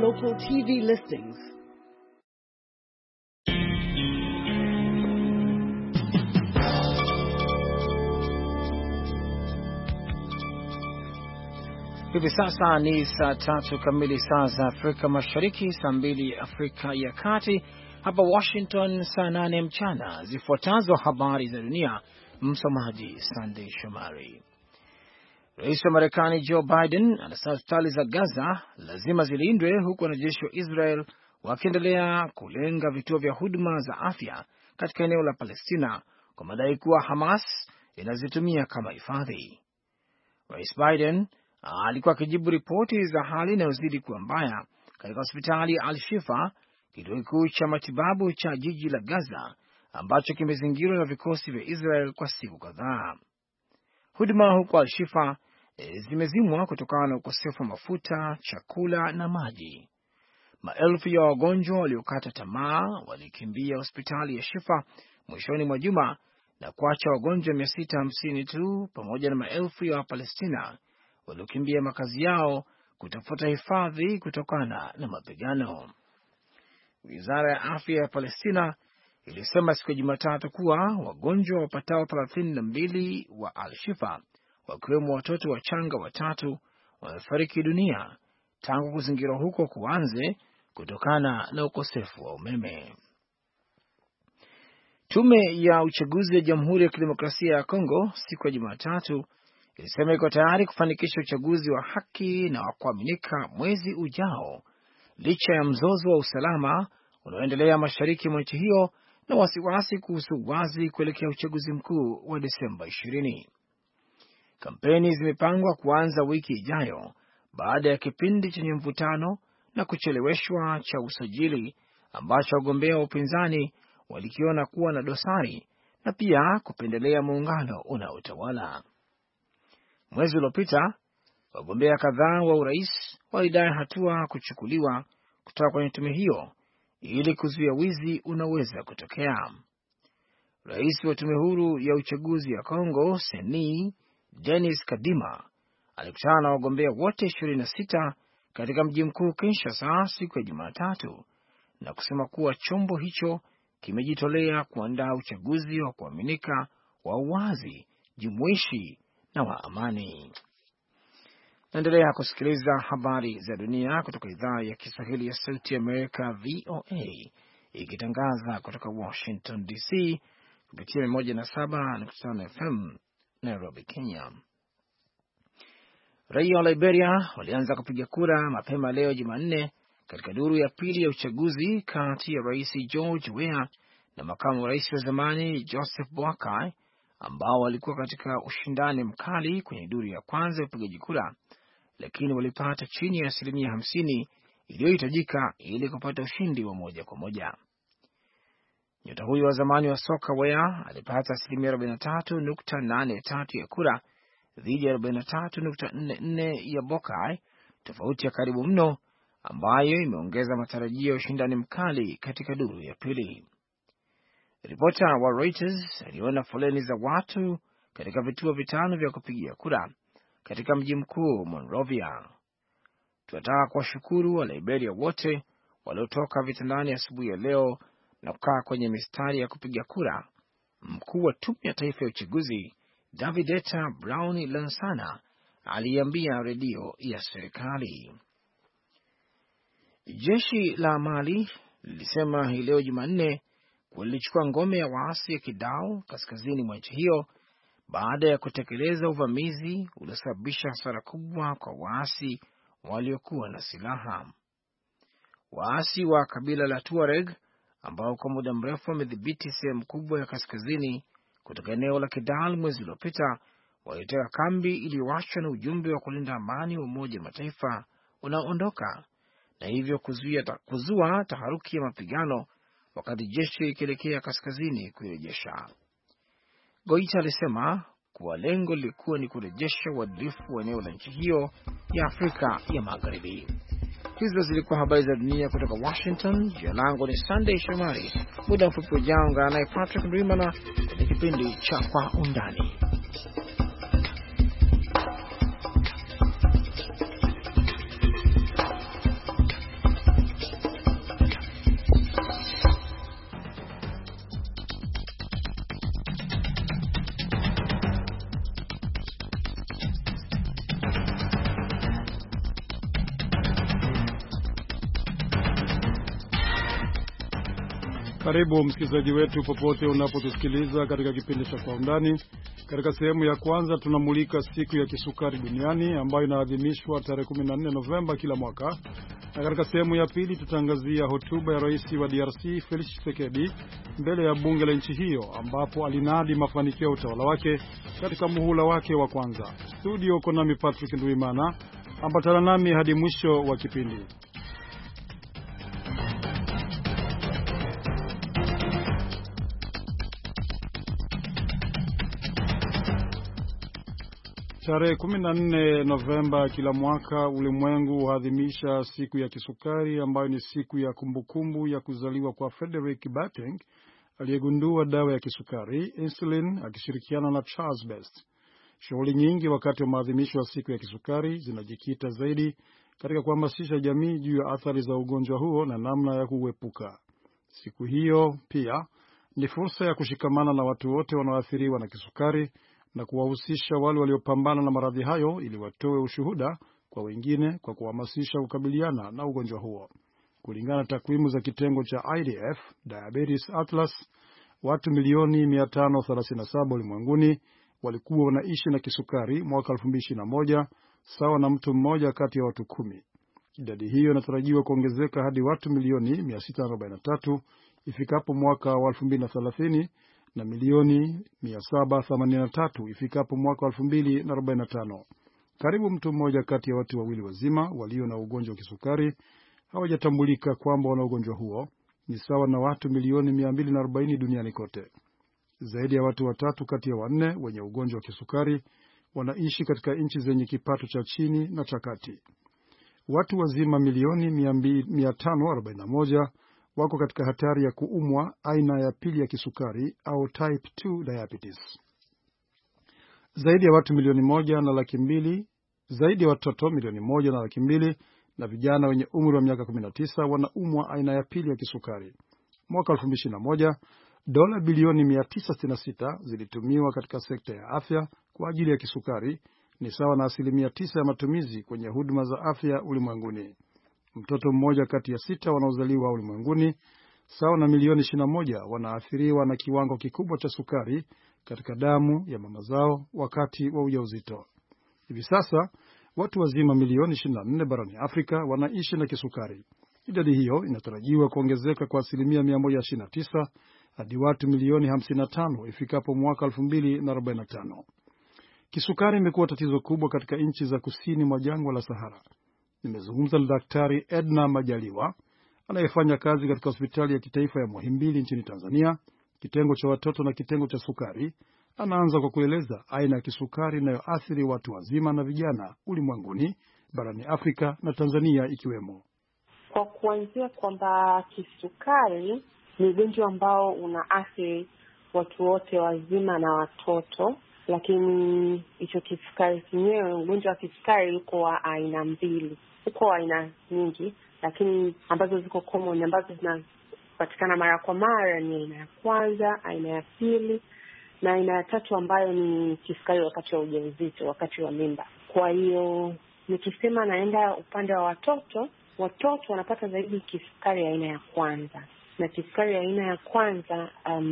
local TV listings. Hivi sasa ni saa 3 kamili saa za Afrika Mashariki, saa 2 Afrika ya Kati. Hapa Washington saa 8 mchana. Zifuatazo habari za dunia, msomaji Sunday Shomari. Rais wa Marekani Joe Biden anasema hospitali za Gaza lazima zilindwe, huku wanajeshi wa Israel wakiendelea kulenga vituo vya huduma za afya katika eneo la Palestina kwa madai kuwa Hamas inazitumia kama hifadhi. Rais Biden alikuwa akijibu ripoti za hali inayozidi kuwa mbaya katika hospitali ya Al-Shifa, kituo kikuu cha matibabu cha jiji la Gaza ambacho kimezingirwa na vikosi vya Israel kwa siku kadhaa. Huduma huko Al-Shifa zimezimwa kutokana na ukosefu wa mafuta, chakula na maji. Maelfu ya wagonjwa waliokata tamaa walikimbia hospitali ya Shifa mwishoni mwa juma na kuacha wagonjwa 650 tu, pamoja na maelfu ya Wapalestina waliokimbia makazi yao kutafuta hifadhi kutokana na mapigano. Wizara ya afya ya Palestina ilisema siku ya Jumatatu kuwa wagonjwa wapatao 32 wa Al-Shifa, wakiwemo watoto wachanga 3, wamefariki dunia tangu kuzingirwa huko kuanze kutokana na ukosefu wa umeme. Tume ya uchaguzi ya Jamhuri ya Kidemokrasia ya Kongo siku ya Jumatatu ilisema iko tayari kufanikisha uchaguzi wa haki na wa kuaminika mwezi ujao, licha ya mzozo wa usalama unaoendelea mashariki mwa nchi hiyo na wasiwasi kuhusu wazi kuelekea uchaguzi mkuu wa Desemba 20. Kampeni zimepangwa kuanza wiki ijayo baada ya kipindi chenye mvutano na kucheleweshwa cha usajili ambacho wagombea wa upinzani walikiona kuwa na dosari na pia kupendelea muungano unaotawala. Mwezi uliopita, wagombea kadhaa wa urais walidai hatua kuchukuliwa kutoka kwenye tume hiyo ili kuzuia wizi unaweza kutokea. Rais wa tume huru ya uchaguzi ya Kongo, Seni Denis Kadima, alikutana na wagombea wote 26 katika mji mkuu Kinshasa siku ya Jumatatu na kusema kuwa chombo hicho kimejitolea kuandaa uchaguzi wa kuaminika, wa uwazi, jumuishi na wa amani. Naendelea kusikiliza habari za dunia kutoka idhaa ya Kiswahili ya Sauti ya Amerika, VOA, ikitangaza kutoka Washington DC kupitia 107.5 FM Nairobi, Kenya. Raia wa Liberia walianza kupiga kura mapema leo Jumanne katika duru ya pili ya uchaguzi kati ya Rais George Weah na makamu wa rais wa zamani Joseph Boakai, ambao walikuwa katika ushindani mkali kwenye duru ya kwanza ya upigaji kura, lakini walipata chini ya 50% iliyohitajika ili kupata ushindi wa moja kwa moja. Nyota huyo wa zamani wa soka Weah alipata 43.83 ya kura dhidi ya 43.44 ya Boakai, tofauti ya karibu mno ambayo imeongeza matarajio ya ushindani mkali katika duru ya pili. Ripota wa Reuters aliona foleni za watu katika vituo 5 vya kupigia kura katika mji mkuu Monrovia. Tunataka kuwashukuru wa Liberia wote waliotoka vitandani asubuhi ya leo na kukaa kwenye mistari ya kupiga kura, mkuu wa tume ya taifa ya uchaguzi Davidetta Brown Lansana aliambia redio ya serikali. Jeshi la Mali lilisema hii leo Jumanne walichukua ngome ya waasi ya Kidal kaskazini mwa nchi hiyo baada ya kutekeleza uvamizi uliosababisha hasara kubwa kwa waasi waliokuwa na silaha. Waasi wa kabila la Tuareg ambao kwa muda mrefu wamedhibiti sehemu kubwa ya kaskazini kutoka eneo la Kidal mwezi uliopita waliteka kambi iliyoachwa na ujumbe wa kulinda amani wa Umoja wa Mataifa unaoondoka na hivyo kuzua taharuki ya mapigano wakati jeshi likielekea kaskazini kurejesha. Goita alisema kuwa lengo lilikuwa ni kurejesha uadilifu wa eneo la nchi hiyo ya Afrika ya Magharibi. Hizo zilikuwa habari za dunia kutoka Washington. Jina langu ni Sunday Shomari. Muda mfupi ujao ungana naye Patrick Ndwimana kwenye kipindi cha Kwa Undani. Karibu msikilizaji wetu popote unapotusikiliza katika kipindi cha Kwa Undani. Katika sehemu ya kwanza tunamulika siku ya kisukari duniani ambayo inaadhimishwa tarehe 14 Novemba kila mwaka. Na katika sehemu ya pili tutaangazia hotuba ya rais wa DRC Felix Tshisekedi mbele ya bunge la nchi hiyo ambapo alinadi mafanikio ya utawala wake katika muhula wake wa kwanza. Studio uko nami Patrick Nduimana, ambatana nami hadi mwisho wa kipindi. Tarehe 14 Novemba kila mwaka ulimwengu huadhimisha siku ya kisukari ambayo ni siku ya kumbukumbu ya kuzaliwa kwa Frederick Banting aliyegundua dawa ya kisukari insulin akishirikiana na Charles Best. Shughuli nyingi wakati wa maadhimisho ya siku ya kisukari zinajikita zaidi katika kuhamasisha jamii juu ya athari za ugonjwa huo na namna ya kuepuka. Siku hiyo pia ni fursa ya kushikamana na watu wote wanaoathiriwa na kisukari na kuwahusisha wale waliopambana na maradhi hayo ili watoe ushuhuda kwa wengine kwa kuhamasisha kukabiliana na ugonjwa huo. Kulingana na takwimu za kitengo cha IDF Diabetes Atlas, watu milioni 537 ulimwenguni walikuwa wanaishi na kisukari mwaka 2021, sawa na mtu mmoja kati ya watu 10. Idadi hiyo inatarajiwa kuongezeka hadi watu milioni 643 ifikapo mwaka wa 2030 na milioni 783 ifikapo mwaka 2045. Karibu mtu mmoja kati ya watu wawili wazima walio na ugonjwa wa kisukari hawajatambulika kwamba wana ugonjwa huo, ni sawa na watu milioni 240 duniani kote. Zaidi ya watu watatu kati ya wanne wenye ugonjwa wa kisukari wanaishi katika nchi zenye kipato cha chini na cha kati. Watu wazima milioni 541 wako katika hatari ya kuumwa aina ya pili ya kisukari au type 2 diabetes. Zaidi ya watu milioni 1.2, zaidi ya watoto milioni 1.2 na vijana wenye umri wa miaka 19 wanaumwa aina ya pili ya kisukari. Mwaka 2021, dola bilioni 966 zilitumiwa katika sekta ya afya kwa ajili ya kisukari, ni sawa na 9% ya matumizi kwenye huduma za afya ulimwenguni. Mtoto mmoja kati ya 6 wanaozaliwa ulimwenguni, sawa na milioni 21, wanaathiriwa na kiwango kikubwa cha sukari katika damu ya mama zao wakati wa ujauzito. Hivi sasa, watu wazima milioni 24 barani Afrika wanaishi na kisukari. Idadi hiyo inatarajiwa kuongezeka kwa 129% hadi watu milioni 55 ifikapo mwaka 2045. Kisukari imekuwa tatizo kubwa katika nchi za kusini mwa jangwa la Sahara. Nimezungumza na Daktari Edna Majaliwa anayefanya kazi katika hospitali ya kitaifa ya Muhimbili nchini Tanzania, kitengo cha watoto na kitengo cha sukari. Anaanza kwa kueleza aina ya kisukari inayoathiri watu wazima na vijana ulimwenguni, barani Afrika na Tanzania ikiwemo. Kwa kuanzia kwamba kisukari ni ugonjwa ambao unaathiri watu wote wazima na watoto, lakini hicho kisukari chenyewe, ugonjwa wa kisukari uko wa aina mbili. Uko aina nyingi, lakini ambazo ziko common, ambazo zinapatikana mara kwa mara ni aina ya kwanza, aina ya pili na aina ya tatu ambayo ni kisukari wakati wa ujauzito, wakati wa mimba. Kwa hiyo nikisema naenda upande wa watoto wanapata zaidi kisukari aina ya kwanza. Na kisukari aina ya kwanza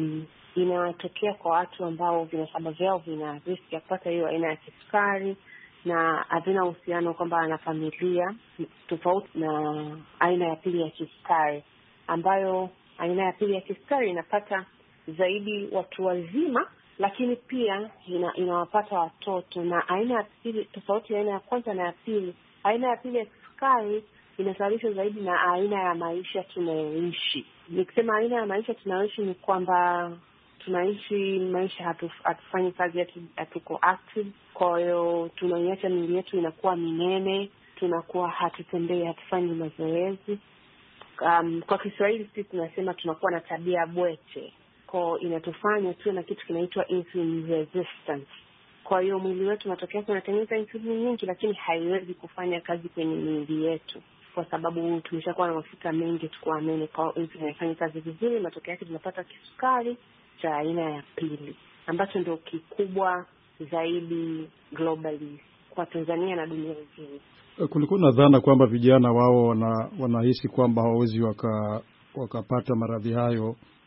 inatokea kwa watu ambao vinasaba vyao vina risk ya kupata hiyo aina ya kisukari na havina uhusiano kwamba ana familia, tofauti na aina ya pili ya kisukari, ambayo aina ya pili ya kisukari inapata zaidi watu wazima, lakini pia inawapata watoto. Na aina ya pili, tofauti ya aina ya kwanza na ya pili, aina ya pili ya kisukari inasababishwa zaidi na aina ya maisha tunayoishi. Nikisema aina ya maisha tunayoishi ni kwamba tunaishi maisha hatufanyi kazi, hatuko active. Kwa hiyo tunaiacha miili yetu inakuwa minene, tunakuwa hatutembei, hatufanyi mazoezi. Kwa Kiswahili sisi tunasema tunakuwa na tabia bwete. Kwa inatufanya tuwe na kitu kinaitwa insulin resistance. Kwa hiyo mwili wetu matokeo yake unatengeneza insulin nyingi, lakini haiwezi kufanya kazi kwenye miili yetu kwa sababu tumeshakuwa na mafuta mengi, tuko nene. Kwa hiyo inafanya kazi vizuri, matokeo yake tunapata kisukari cha aina ya pili, ambacho ndio kikubwa zaidi globally kwa Tanzania na dunia nzima. Kulikuwa na dhana kwamba vijana wao wanahisi kwamba hawawezi wakapata maradhi hayo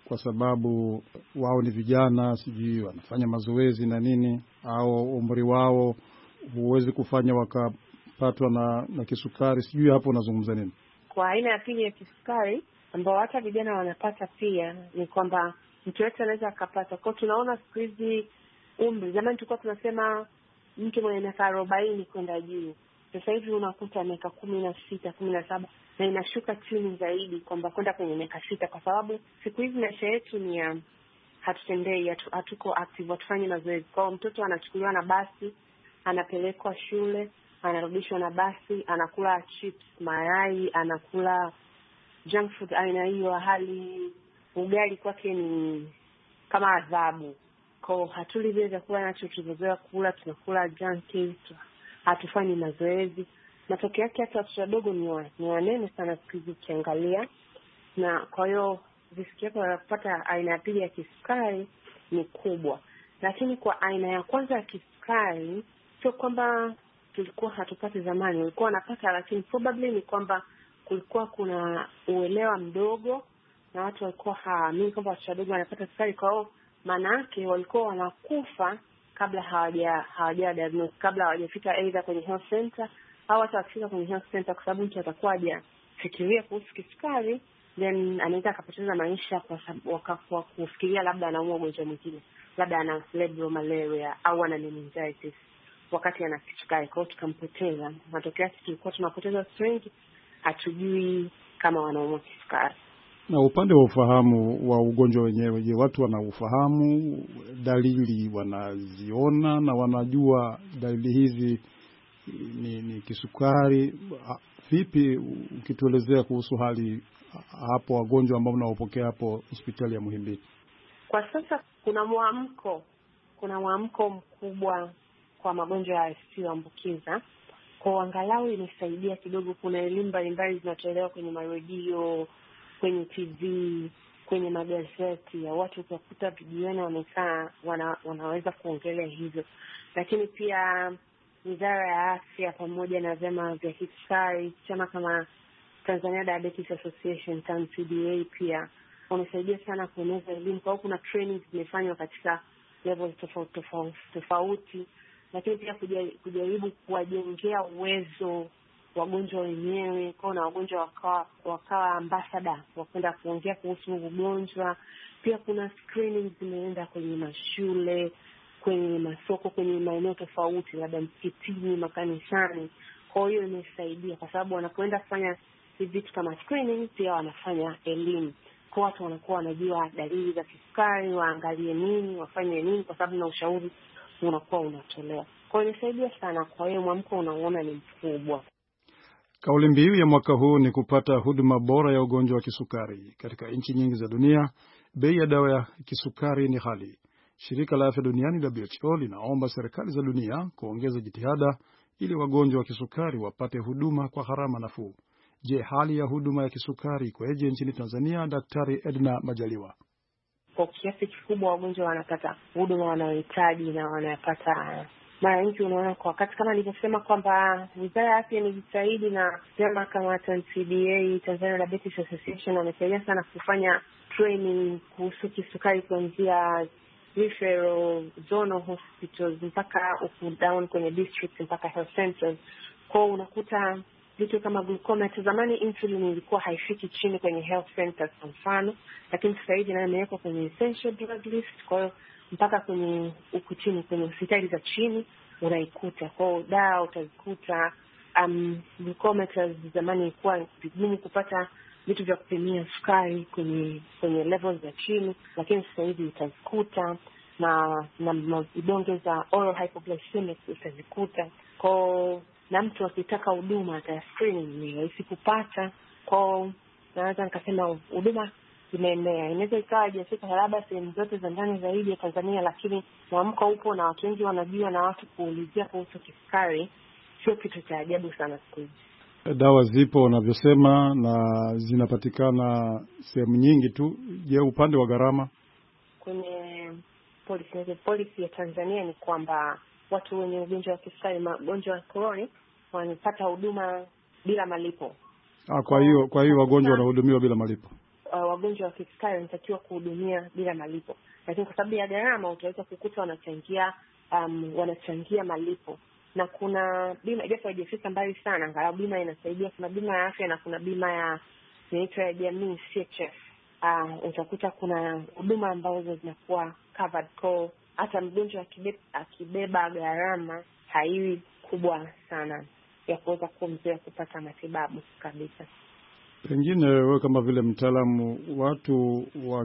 kwa sababu wao ni vijana, sijui wanafanya mazoezi na nini, au umri wao huwezi kufanya wakapatwa na kisukari? Sijui hapo unazungumza nini? Kwa aina ya pili ya kisukari ambao hata vijana wanapata pia, ni kwamba mtu yote anaweza akapata. Kwa tunaona siku hizi umri, zamani tulikuwa tunasema mtu mwenye miaka 40 kwenda juu. Sasa hivi unakuta miaka 16, 17 na inashuka chini zaidi, kwamba kwenda kwenye miaka 6, kwa sababu siku hizi maisha yetu ni hatutembei, hatuko active, hatufanyi mazoezi. Kwa mtoto anachukuliwa na basi, anapelekwa shule, anarudishwa na basi, anakula chips, mayai, anakula junk food aina hiyo, hali ugali kwake ni kama adhabu. Kwa hatuli vile vyakula nacho tulizozoea kula, tunakula junkies, hatufanyi mazoezi. Matokeo yake hata watoto wadogo ni wanene sana siku hizi ukiangalia. Na kwa hiyo riski yako ya kupata aina ya pili ya kisukari ni kubwa. Lakini kwa aina ya kwanza ya kisukari, sio kwamba tulikuwa hatupati zamani, walikuwa wanapata, lakini probably ni kwamba kulikuwa kuna uelewa mdogo na watu walikuwa hawaamini kwamba watoto wadogo wanapata sukari. Kwa hiyo maana yake walikuwa wanakufa kabla hawaja diagnose, kabla hawajafika either kwenye health center au hata wakifika kwenye health center, kwa sababu mtu atakuwa hajafikiria kuhusu kisukari, then anaweza akapoteza maisha kwa kufikiria labda anaumwa ugonjwa mwingine, labda ana cerebral malaria au ana meningitis wakati ana kisukari. Kwa hiyo tukampoteza. Matokeo yake tulikuwa tunapoteza watu wengi, hatujui kama wanaumwa kisukari. Na upande wa ufahamu wa ugonjwa wenyewe, je, watu wanaufahamu, dalili wanaziona na wanajua dalili hizi ni kisukari? Vipi, ukituelezea kuhusu hali hapo, wagonjwa ambao mnaopokea hapo hospitali ya Muhimbili? Kwa sasa kuna mwamko mkubwa kwa magonjwa yasiyoambukiza. Kwa angalau imesaidia kidogo. Kuna elimu mbalimbali zinatolewa kwenye maredio, kwenye TV, kwenye magazeti ya watu, utakuta vijana wamekaa wanaweza kuongelea hivyo. Lakini pia Wizara ya Afya pamoja na vyama vya kisukari, chama kama Tanzania Diabetes Association, TANCDA, pia wamesaidia sana kueneza elimu. Kwa hiyo kuna training zimefanywa katika levels tofauti, lakini pia kujaribu kuwajengea uwezo wagonjwa wenyewe, kwa na wagonjwa wakawa ambassador wakwenda kuongea kuhusu ugonjwa. Pia kuna screening zimeenda kwenye mashule, kwenye masoko, kwenye maeneo tofauti, labda msikitini, makanisani. Kwa hiyo imesaidia kwa sababu wanapoenda kufanya hivi vitu kama screening, pia wanafanya elimu. Kwa watu wanakuwa wanajua dalili za kisukari, waangalie nini, wafanye nini, kwa sababu na ushauri unakuwa unatolewa. Kwa hiyo imesaidia sana. Kwa hiyo mwamko unaona ni mkubwa. Kauli mbiu ya mwaka huu ni kupata huduma bora ya ugonjwa wa kisukari. Katika nchi nyingi za dunia, bei ya dawa ya kisukari ni ghali. Shirika la Afya Duniani WHO linaomba serikali za dunia kuongeza jitihada ili wagonjwa wa kisukari wapate huduma kwa gharama nafuu. Je, hali ya huduma ya kisukari ikoje nchini Tanzania? Daktari Edna Majaliwa. Kwa kiasi kikubwa wagonjwa wanapata huduma wanayohitaji na wanapata mara nyingi. Unaona, kwa wakati kama nilivyosema kwamba Wizara ya Afya imejitahidi na vyama kama TANCDA, Tanzania Diabetes Association, wamesaidia sana kufanya training kuhusu kisukari kuanzia referral zonal hospitals mpaka up down kwenye district mpaka health centers. Kwa unakuta vitu kama glucometer, zamani insulin ilikuwa haifiki chini kwenye health centers kwa mfano, lakini sasa hivi nayo imewekwa kwenye essential drug list. Kwa hiyo mpaka kwenye huku chini kwenye hospitali za chini unaikuta. Kwa hiyo dawa utazikuta. Glucometers zamani ilikuwa vigumu kupata vitu vya kupimia sukari kwenye levels za chini, lakini sasa hivi utazikuta. Na vidonge za oral hypoglycemic utazikuta. Kwa na mtu akitaka huduma ya screening ni rahisi kupata. Kwa naweza nikasema huduma imeenea. Inaweza ikawa haijafika labda sehemu zote za ndani zaidi ya Tanzania, lakini mwamko upo na watu wengi wanajua, na watu kuulizia kuhusu kisukari sio kitu cha ajabu sana siku hizi. Dawa zipo unavyosema na zinapatikana sehemu nyingi tu. Je, upande wa gharama? Kwenye policy ya Tanzania ni kwamba watu wenye ugonjwa wa kisukari, magonjwa ya chronic, wanapata huduma bila malipo. Kwa hiyo wagonjwa wanahudumiwa bila malipo. wagonjwa wa kisukari wanatakiwa kuhudumia bila malipo, lakini kwa sababu ya gharama utaweza kukuta wanachangia malipo. Na kuna bima, japo haijafika mbali sana, angalau bima inasaidia. Kuna bima ya afya na kuna bima ya inaitwa ya jamii CHF. Utakuta kuna huduma ambazo zinakuwa covered, kwa hata mgonjwa akibeba gharama haiwi kubwa sana ya kuweza kumzuia kupata matibabu kabisa. Pengine wewe kama vile mtaalamu, watu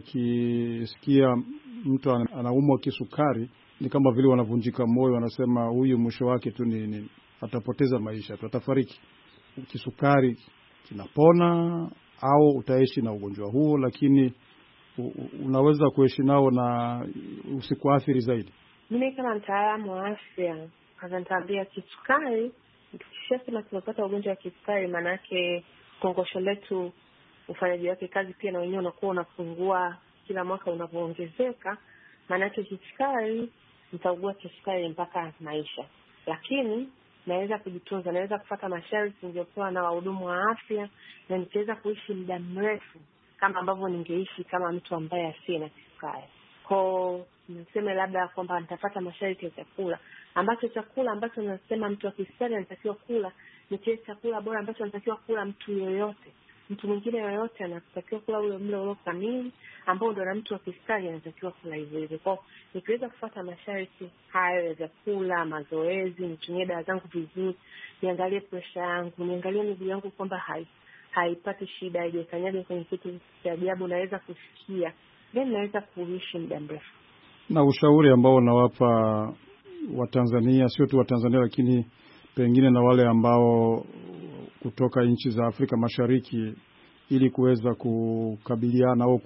wakisikia mtu anaumwa kisukari ni kama vile wanavunjika moyo, wanasema huyu mwisho wake tu ni atapoteza maisha tu, atafariki. Kisukari kinapona au utaishi na ugonjwa huo, lakini unaweza kuishi nao na usikuathiri zaidi. Mimi kama mtaalamu wa afya nitaambia kisukari, tukishasema tumepata ugonjwa wa kisukari, maana yake kongosho letu ufanyaji wake kazi pia na wenyewe unakuwa unapungua kila mwaka unapoongezeka. Maana yake kisukari, nitaugua kisukari mpaka maisha. Lakini naweza kujitunza, naweza kufuata masharti niliyopewa na wahudumu wa afya, na nikiweza kuishi muda mrefu kama ambavyo ningeishi kama mtu ambaye asina kisukari. Kwa niseme labda kwamba nitafuata masharti ya chakula, chakula ambacho nasema mtu wa kisukari anatakiwa kula ni kile chakula bora ambacho anatakiwa kula mtu yoyote. Mtu mwingine yoyote anatakiwa kula ule mlo kamili ambao ndio na mtu wa kisukari anatakiwa kula hivyo hivyo. Kwa nikiweza kufuata masharti hayo ya chakula, mazoezi, nitumie dawa zangu vizuri, niangalie pressure yangu, niangalie miguu yangu kwamba haipati shida, haijakanyaga kwenye kitu cha ajabu, naweza kusikia, then naweza kuishi muda mrefu. Na ushauri ambao unawapa Watanzania, sio tu Watanzania lakini pengine na wale ambao kutoka nchi za Afrika Mashariki, ili kuweza kukabiliana au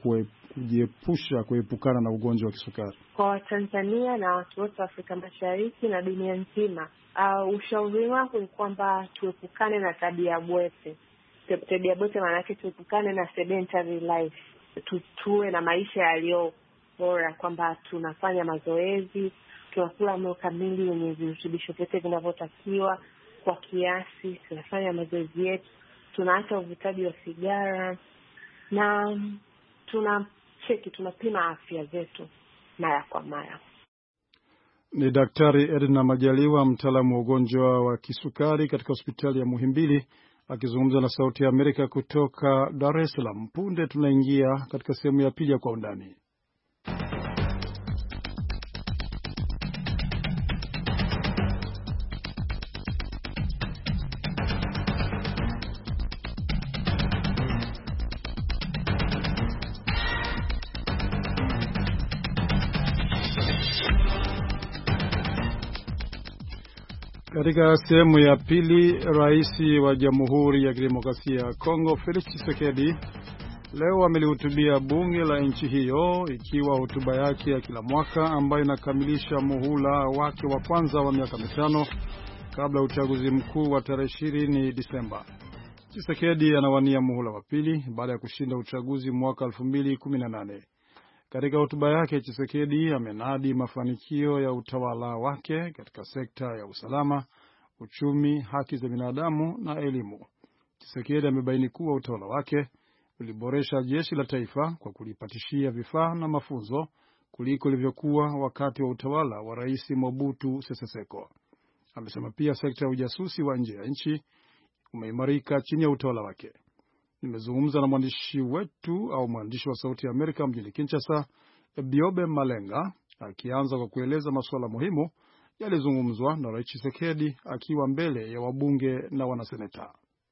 kuepukana na ugonjwa wa kisukari? Kwa Watanzania na watu wote wa Afrika Mashariki na dunia nzima, ushauri wangu ni kwamba tuepukane na tabia bwete. Tabia bwete maana yake tuepukane na sedentary life. Tuwe na maisha yaliyo bora, kwamba tunafanya mazoezi, tunakula mlo kamili wenye virutubisho vyote vinavyotakiwa kwa kiasi, tunafanya mazoezi yetu, tunaacha uvutaji wa sigara, na tunapima afya zetu mara kwa mara. Ni Daktari Edna Majaliwa, mtaalamu wa ugonjwa wa kisukari katika hospitali ya Muhimbili, akizungumza na Sauti ya Amerika kutoka Dar es Salaam. Punde tunaingia katika sehemu ya pili ya Kwa Undani. Katika sehemu ya pili, Rais wa Jamhuri ya Kidemokrasia ya Kongo Felix Tshisekedi leo amelihutubia bunge la nchi hiyo, ikiwa hotuba yake ya kila mwaka ambayo inakamilisha muhula wake wa kwanza wa miaka 5 kabla uchaguzi mkuu wa tarehe 20 Disemba. Tshisekedi anawania muhula wa pili baada ya kushinda uchaguzi mwaka 2018. Katika hotuba yake, Tshisekedi amenadi mafanikio ya utawala wake katika sekta ya usalama, uchumi, haki za binadamu na elimu. Tshisekedi amebaini kuwa utawala wake uliboresha jeshi la taifa kwa kulipatishia vifaa na mafunzo kuliko ilivyokuwa wakati wa utawala wa Rais Mobutu Sese Seko. Amesema pia sekta ya ujasusi wa nje ya nchi umeimarika chini ya utawala wake. Nimezungumza na mwandishi wa Sauti ya Amerika mjini Kinshasa, Biobe Malenga, akianza kwa kueleza masuala muhimu yalizungumzwa na Rais Tshisekedi akiwa mbele ya wabunge na wanaseneta.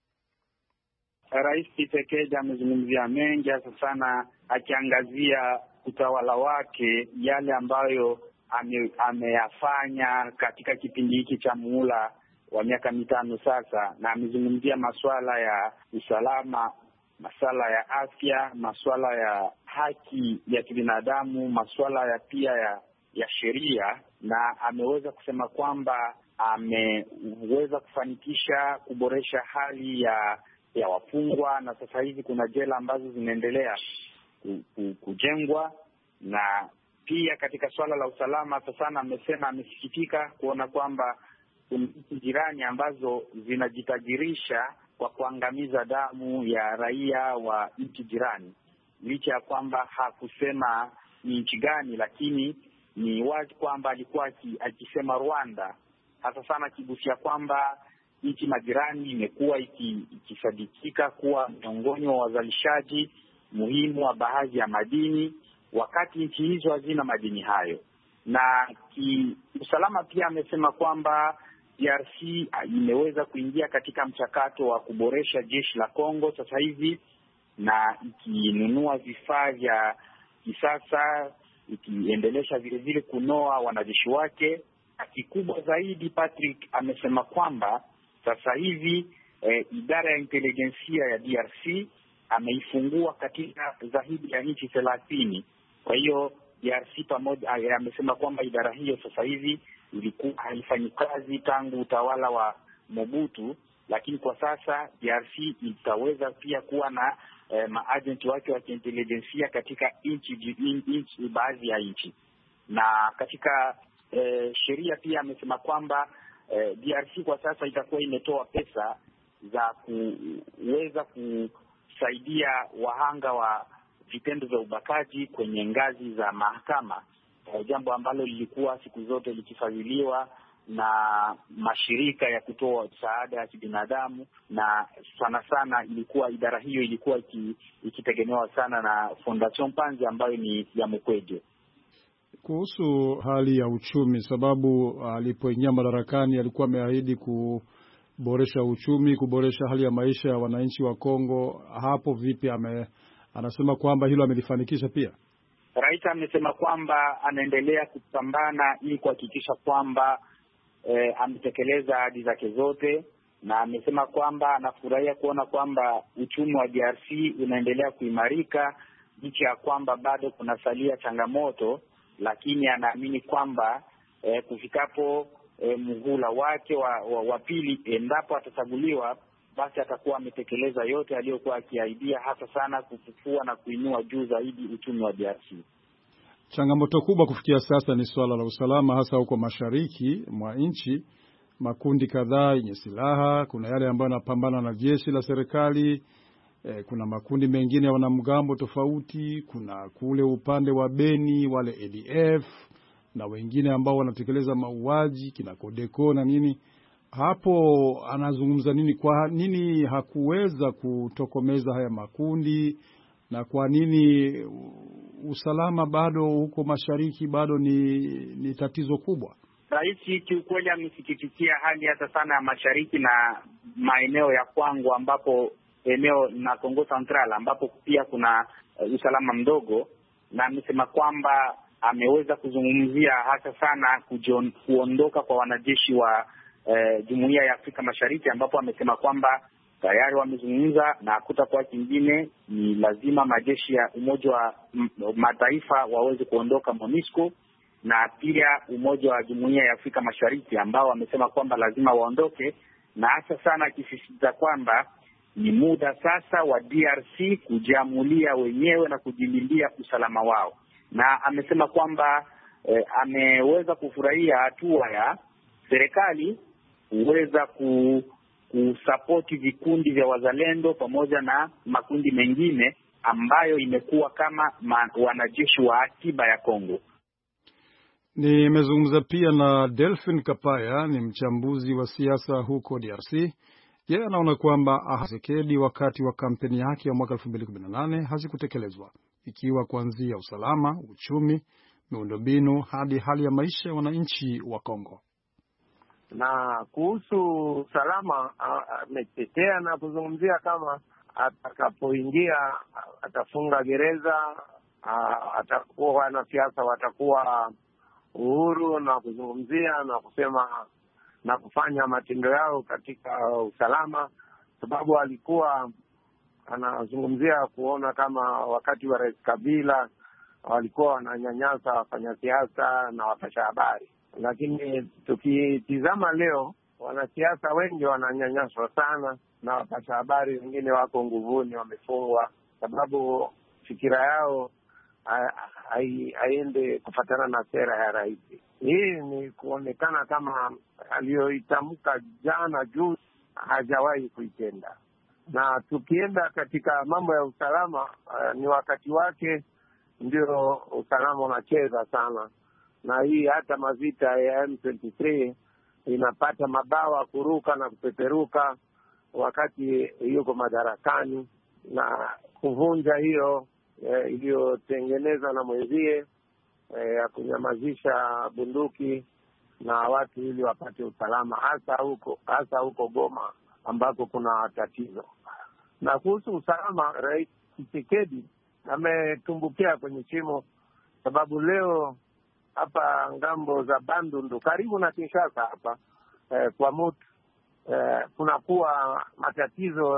Rais Tshisekedi amezungumzia mengi, hasa sana akiangazia utawala wake, yale ambayo ameyafanya katika kipindi hiki cha muhula wa miaka 5 sasa, na amezungumzia masuala ya usalama, masuala ya afya, masuala ya haki ya kibinadamu, masuala ya pia ya sheria, na ameweza kusema kwamba ameweza kufanikisha kuboresha hali ya wafungwa, na sasa hivi kuna jela ambazo zinaendelea kujengwa. Na pia katika swala la usalama sasa, amesema amesikitika kuona kwamba kuna nchi jirani ambazo zinajitajirisha kwa kuangamiza damu ya raia wa nchi jirani, licha ya kwamba hakusema ni nchi gani, lakini ni wazi kwamba alikuwa akisema Rwanda, hasa sana akigusia kwamba nchi majirani imekuwa ikisadikika kuwa miongoni wa wazalishaji muhimu wa baadhi ya madini, wakati nchi hizo hazina madini hayo. Na kiusalama pia amesema kwamba DRC imeweza kuingia katika mchakato wa kuboresha jeshi la Kongo sasa hivi, na ikinunua vifaa vya kisasa, ikiendelesha vile vile kunoa wanajeshi wake. Kikubwa zaidi, Patrick amesema kwamba sasa hivi idara ya intelijensia ya DRC ameifungua katika zaidi ya nchi 30. Kwa hiyo DRC pamoja, amesema kwamba idara hiyo sasa hivi ilikuwa haifanyi kazi tangu utawala wa Mobutu, lakini kwa sasa DRC itaweza pia kuwa na maagenti wake wa intelijensia katika nchi baadhi ya nchi. Na katika sheria pia amesema kwamba DRC kwa sasa itakuwa imetoa pesa za kuweza kusaidia wahanga wa vitendo vya ubakaji kwenye ngazi za mahakama, jambo ambalo lilikuwa siku zote likifadhiliwa na mashirika ya kutoa msaada ya kibinadamu, na sana sana idara hiyo ilikuwa ikitegemewa sana na Fondation Panzi ambayo ni ya Mukwege. Kuhusu hali ya uchumi, sababu alipoingia madarakani alikuwa ameahidi kuboresha uchumi, kuboresha hali ya maisha ya wananchi wa Kongo. Hapo vipi? Anasema kwamba hilo amelifanikisha pia. Rais amesema kwamba anaendelea kupambana ili kuhakikisha kwamba ametekeleza ahadi zake zote, na amesema kwamba anafurahia kuona kwamba uchumi wa DRC unaendelea kuimarika licha ya kwamba bado kunasalia changamoto, lakini anaamini kwamba kufikapo muhula wake wa pili, endapo atachaguliwa, basi atakuwa ametekeleza yote aliyokuwa akiahidia, hasa sana kufufua na kuinua juu zaidi uchumi wa DRC. Changamoto kubwa kufikia sasa ni swala la usalama, hasa huko mashariki mwa nchi. Makundi kadhaa yenye silaha, kuna yale ambayo yanapambana na jeshi la serikali, kuna makundi mengine ya wanamgambo tofauti, kuna kule upande wa Beni wale ADF na wengine ambao wanatekeleza mauaji kina Kodeko na nini. Hapo anazungumza nini? Kwa nini hakuweza kutokomeza haya makundi, na kwa nini usalama bado huko mashariki bado ni tatizo kubwa? Rais kiukweli amesikitikia hali hata sana ya mashariki na maeneo ya Kwango, ambapo eneo na Kongo Central ambapo pia kuna usalama mdogo, na amesema kwamba ameweza kuzungumzia hasa sana kuondoka kwa wanajeshi wa Jumuiya ya Afrika Mashariki, ambapo amesema kwamba tayari wamezungumza na hakutakuwa kingine, ni lazima majeshi ya Umoja wa Mataifa waweze kuondoka MONUSCO, na pia Umoja wa Jumuiya ya Afrika Mashariki ambao wamesema kwamba lazima waondoke, na hasa sana akisisitiza kwamba ni muda sasa wa DRC kujiamulia wenyewe na kujilindia usalama wao. Na amesema kwamba ameweza kufurahia hatua ya serikali kuweza kusapoti vikundi vya wazalendo pamoja na makundi mengine ambayo imekuwa kama wanajeshi wa akiba ya Kongo. Nimezungumza pia na Delphin Kapaya, ni mchambuzi wa siasa huko DRC. Yeye anaona kwamba Tshisekedi wakati wa kampeni yake ya mwaka 2018 hazikutekelezwa, ikiwa kuanzia usalama, uchumi, miundombinu hadi hali ya maisha ya wananchi wa Kongo. Na kuhusu usalama ametetea na kuzungumzia kama atakapoingia atafunga gereza, atakuwa wanasiasa watakuwa uhuru na kuzungumzia na kusema na kufanya matendo yao katika usalama, sababu alikuwa anazungumzia kuona kama wakati wa Rais Kabila walikuwa wananyanyasa wafanyasiasa na wapasha habari. Lakini tukitizama leo, wanasiasa wengi wananyanyaswa sana na wapasha habari wengine wako nguvuni, wamefungwa, sababu fikira yao haende kufatana na sera ya rais. Hii ni kuonekana kama aliyoitamka jana juu hajawahi kuitenda. na tukienda katika mambo ya usalama, ni wakati wake ndio usalama unacheza sana, na hii hata mavita ya M23 inapata mabawa kuruka na kupeperuka wakati yuko madarakani, na kuvunja hiyo iliyotengenezwa na mwenzie ya kunyamazisha bunduki na watu ili wapate usalama, hasa huko Goma ambako kuna tatizo. Na kuhusu usalama, Rais Tshisekedi ametumbukia kwenye shimo, sababu leo hapa ngambo za Bandundu karibu na Kinshasa hapa kwa Mutu kunakuwa matatizo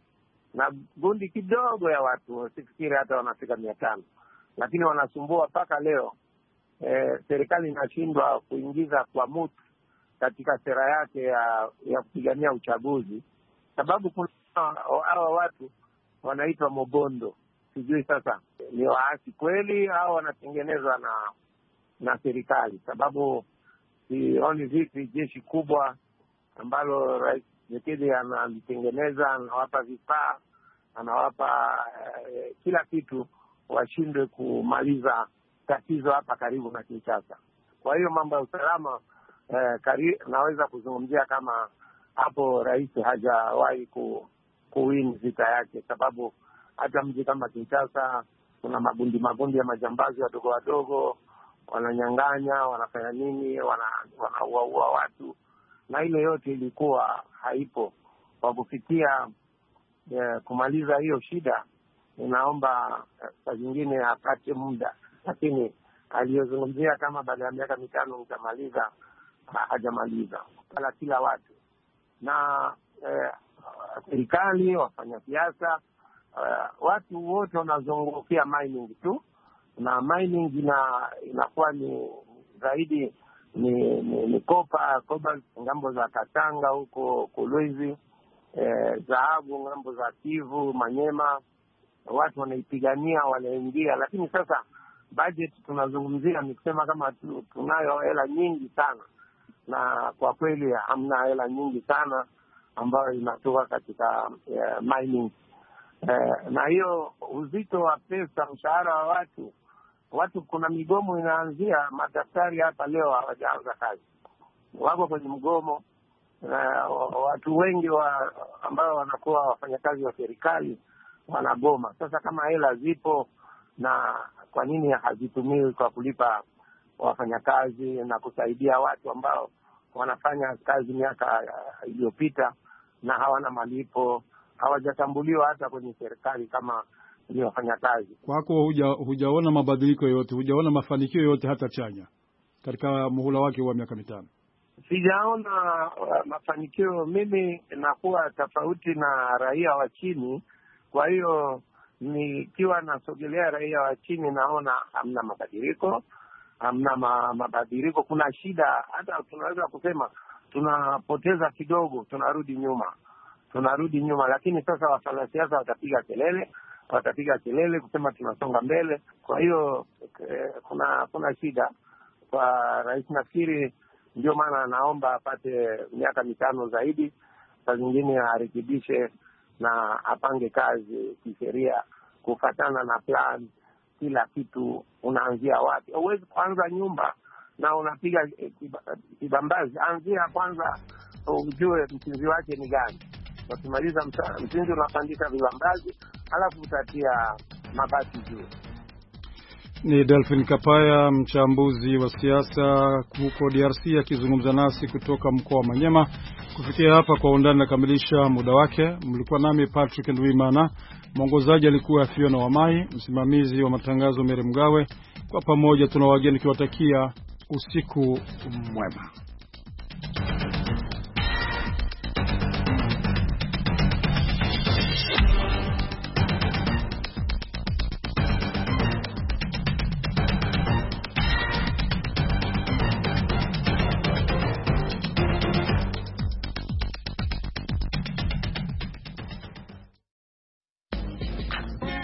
na gundi kidogo ya watu, sifikiri hata wanafika 500, lakini wanasumbua mpaka leo. Serikali inashindwa kuingiza kwa Mutu katika sera yake ya kupigania uchaguzi, sababu kuna hawa watu wanaitwa Mobondo. Sijui sasa ni waasi kweli au wanatengenezwa na serikali, sababu sioni vipi jeshi kubwa ambalo Rais Tshisekedi analitengeneza, anawapa vifaa, anawapa kila kitu, washindwe kumaliza tatizo hapa karibu na Kinshasa. Kwa hiyo mambo ya usalama naweza kuzungumzia kama hapo rais hajawahi kuwin vita yake, sababu hata mji kama Kinshasa kuna magundi ya majambazi wadogo wadogo, wananyang'anya, wanafanya nini, wanauaua watu, na ile yote ilikuwa haipo. Kwa kufikia kumaliza hiyo shida, inaomba saa zingine apate muda, lakini aliyozungumzia kama baada ya miaka 5 nitamaliza, hajamaliza. Kila watu na serikali, wafanya siasa, watu wote wanazungukia mining tu, na mining inakuwa ni zaidi ni kopa ngambo za Katanga huko Kolwezi, dhahabu ngambo za Kivu, Manyema, watu wanaipigania, wanaingia. Lakini sasa budget tunazungumzia ni kusema kama tunayo hela nyingi sana, na kwa kweli hamna hela nyingi sana ambayo inatoka katika mining. Na hiyo uzito wa pesa, mshahara wa watu kuna migomo inaanzia. Madaktari hapa leo hawajaanza kazi, wako kwenye mgomo. Watu wengi ambao wanakuwa wafanyakazi wa serikali wanagoma. Sasa kama hela zipo, na kwa nini hazitumiwi kwa kulipa wafanyakazi na kusaidia watu ambao wanafanya kazi miaka iliyopita na hawana malipo, hawajatambuliwa hata kwenye serikali kama ni wafanyakazi? Kwako hujaona mabadiliko yote, hujaona mafanikio yote hata chanya katika muhula wake wa miaka 5? Sijaona mafanikio. Mimi nakuwa tofauti na raia wa chini, kwa hiyo nikiwa nasogelea raia wa chini naona hamna mabadiliko, kuna shida. Hata tunaweza kusema tunapoteza kidogo, tunarudi nyuma, lakini sasa wanasiasa watapiga kelele kusema tunasonga mbele. Kwa hiyo kuna shida kwa rais. Nafikiri ndio maana naomba apate miaka 5 zaidi, saa zingine arekebishe na apange kazi kisheria kufatana na plan. Kila kitu unaanzia wapi? Huwezi kuanza nyumba na unapiga kibambazi. Anzia kwanza ujue msingi wake ni gani. Ukimaliza msingi unapandisha vibambazi, halafu utatia mabati juu. Ni Delphin Kapaya, mchambuzi wa siasa huko DRC, akizungumza nasi kutoka mkoa wa Manyema. Kufikia hapa kwa undani nakamilisha muda wake. Mlikuwa nami Patrick Ndwimana, mwongozaji alikuwa Fiona Wamai, msimamizi wa matangazo Mere Mgawe. Kwa pamoja tunawageni kiwatakia usiku mwema.